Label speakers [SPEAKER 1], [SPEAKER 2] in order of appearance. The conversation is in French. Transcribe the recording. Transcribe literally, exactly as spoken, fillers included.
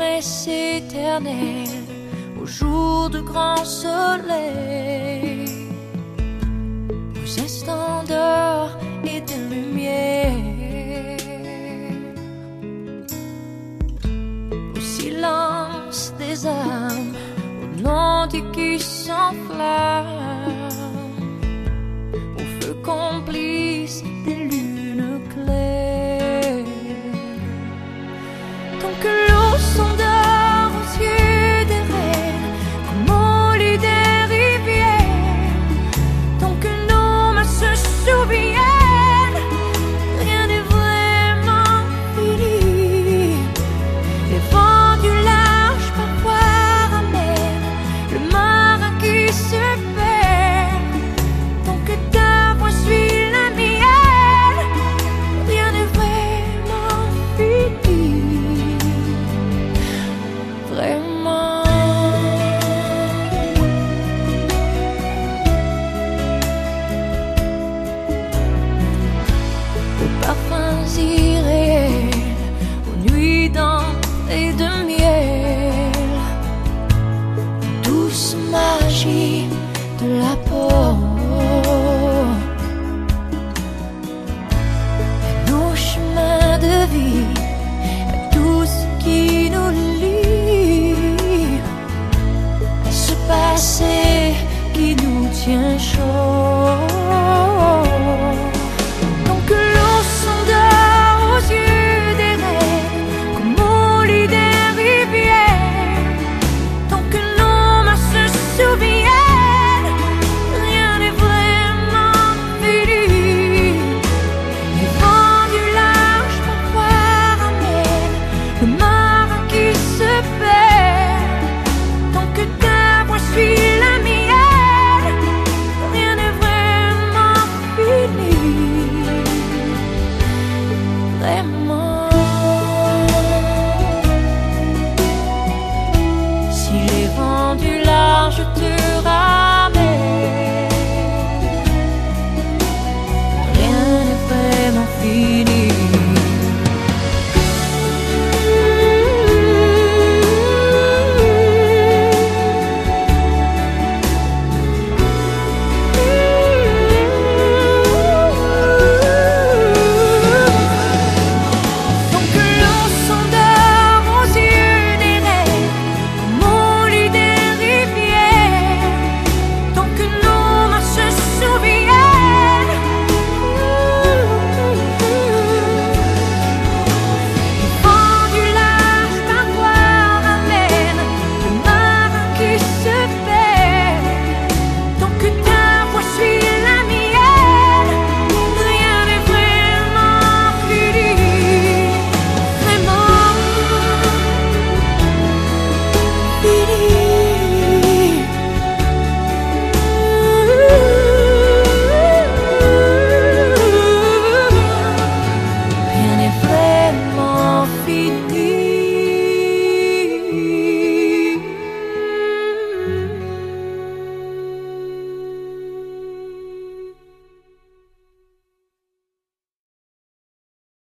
[SPEAKER 1] promesse éternelle au jour de grand soleil, aux instants d'or et de lumière, au silence des âmes, au nom qui s'enflamme, au feu complice des lunes claires. Tant que l'eau s'endort aux yeux des reines, comme au lit des rivières, tant que nos mains se souviennent, rien n'est vraiment fini. Les vents du large parfois ramènent le marin qui se perd. Tant que ta voix suit la mienne, rien n'est vraiment fini. Vraiment. Aux parfums irréels, aux nuits d'encre et de miel, douce magie de la peau, à nos chemins de vie, à tout ce qui nous lie, à ce passé qui nous tient chaud. Tant que l'eau s'endort aux yeux des reines, comme au lit des rivières, tant que nos mains se souviennent, rien n'est vraiment fini. Les vents du large parfois ramènent le marin qui se perd. Tant que ta voix suit la mienne, rien n'est vraiment fini. Vraiment. Si les vents du large te ramènent, rien n'est vraiment fini. Tant que l'eau s'endort aux yeux des reines, comme au lit des rivières, tant que nos mains se souviennent, les vents du large parfois ramènent le marin qui se perd. Tant que ta voix suit la mienne, rien n'est vraiment fini. Vraiment fini. Rien n'est vraiment fini.